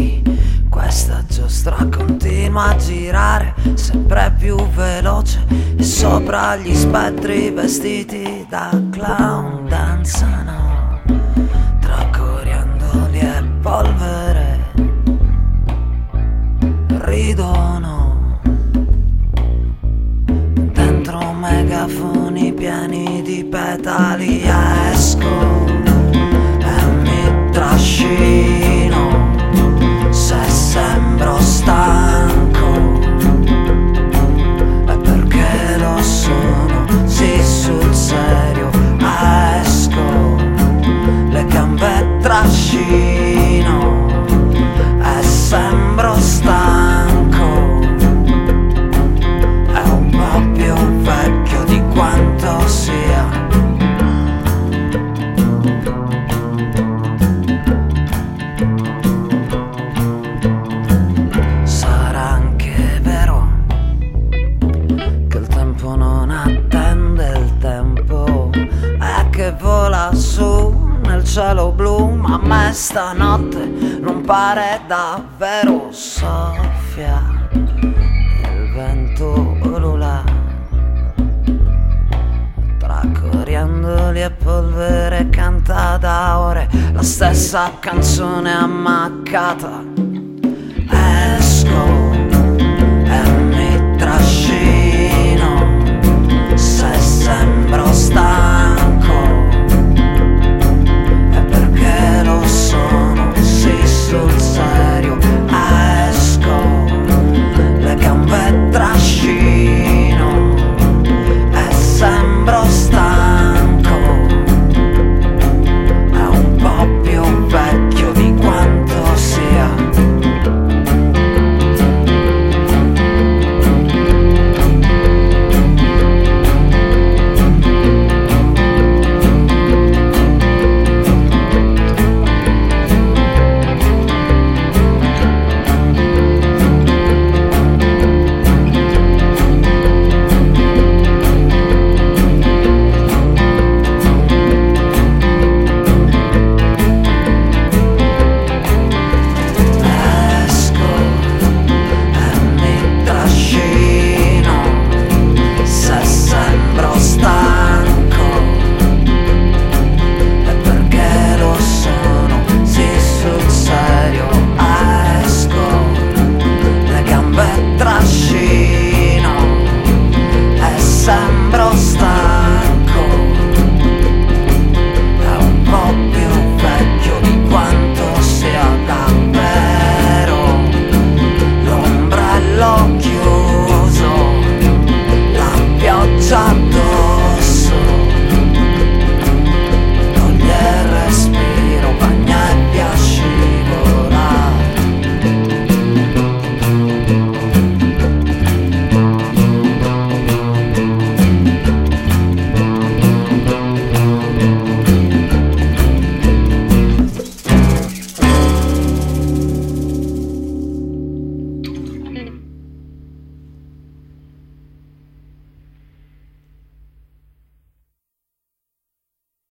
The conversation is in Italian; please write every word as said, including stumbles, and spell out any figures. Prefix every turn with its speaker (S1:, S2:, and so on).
S1: sì, questa giostra continua a girare sempre più veloce e sopra gli spettri vestiti da clown danzano tra coriandoli e polvere, ridono dentro megafoni pieni di petali. Esco e mi trascino se sembro stanco, è perché lo sono, sì, sul serio. Esco, le gambe trascino e sembro stanco, è un po' più vecchio di quanto sia. Sarà anche vero che il tempo non attende il tempo e che vola su nel cielo blu, ma a me stanotte non pare davvero. Soffia il vento ulula tra coriandoli e polvere, canta da ore la stessa canzone ammaccata